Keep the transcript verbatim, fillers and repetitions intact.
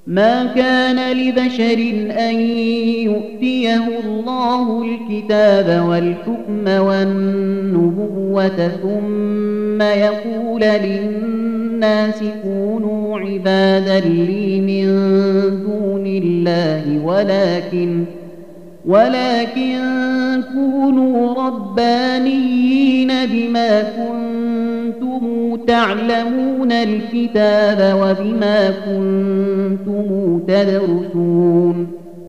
ما كان لبشر أن يؤتيه الله الكتاب والحكم والنبوة ثم يقول للناس كونوا عبادا لي من دون الله ولكن ولكن كونوا ربانيين بما كنتم تعلمون الكتاب وبما كنتم تدرسون